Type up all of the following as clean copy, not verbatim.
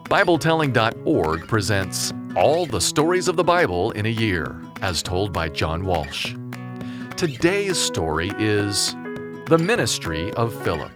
BibleTelling.org presents All the Stories of the Bible in a Year, as told by John Walsh. Today's story is The Ministry of Philip.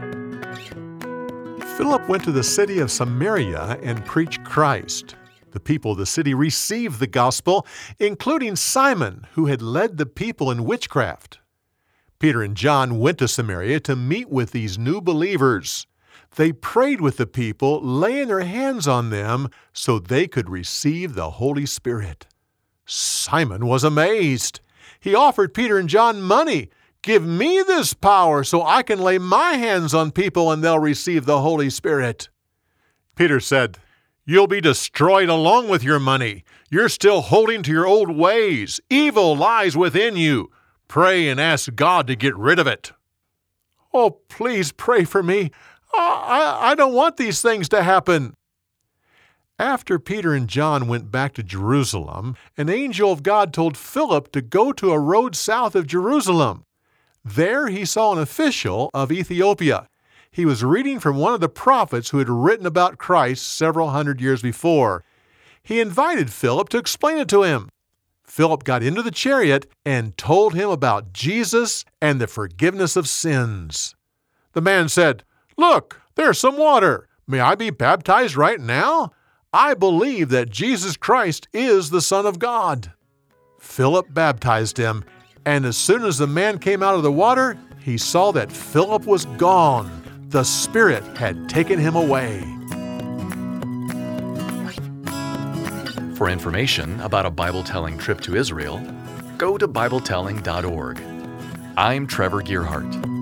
Philip went to the city of Samaria and preached Christ. The people of the city received the gospel, including Simon, who had led the people in witchcraft. Peter and John went to Samaria to meet with these new believers. They prayed with the people, laying their hands on them so they could receive the Holy Spirit. Simon was amazed. He offered Peter and John money. "Give me this power so I can lay my hands on people and they'll receive the Holy Spirit." Peter said, "You'll be destroyed along with your money. You're still holding to your old ways. Evil lies within you. Pray and ask God to get rid of it." "Oh, please pray for me. I don't want these things to happen." After Peter and John went back to Jerusalem, an angel of God told Philip to go to a road south of Jerusalem. There he saw an official of Ethiopia. He was reading from one of the prophets who had written about Christ several hundred years before. He invited Philip to explain it to him. Philip got into the chariot and told him about Jesus and the forgiveness of sins. The man said, "Look, there's some water. May I be baptized right now? I believe that Jesus Christ is the Son of God." Philip baptized him, and as soon as the man came out of the water, he saw that Philip was gone. The Spirit had taken him away. For information about a Bible-telling trip to Israel, go to BibleTelling.org. I'm Trevor Gearhart.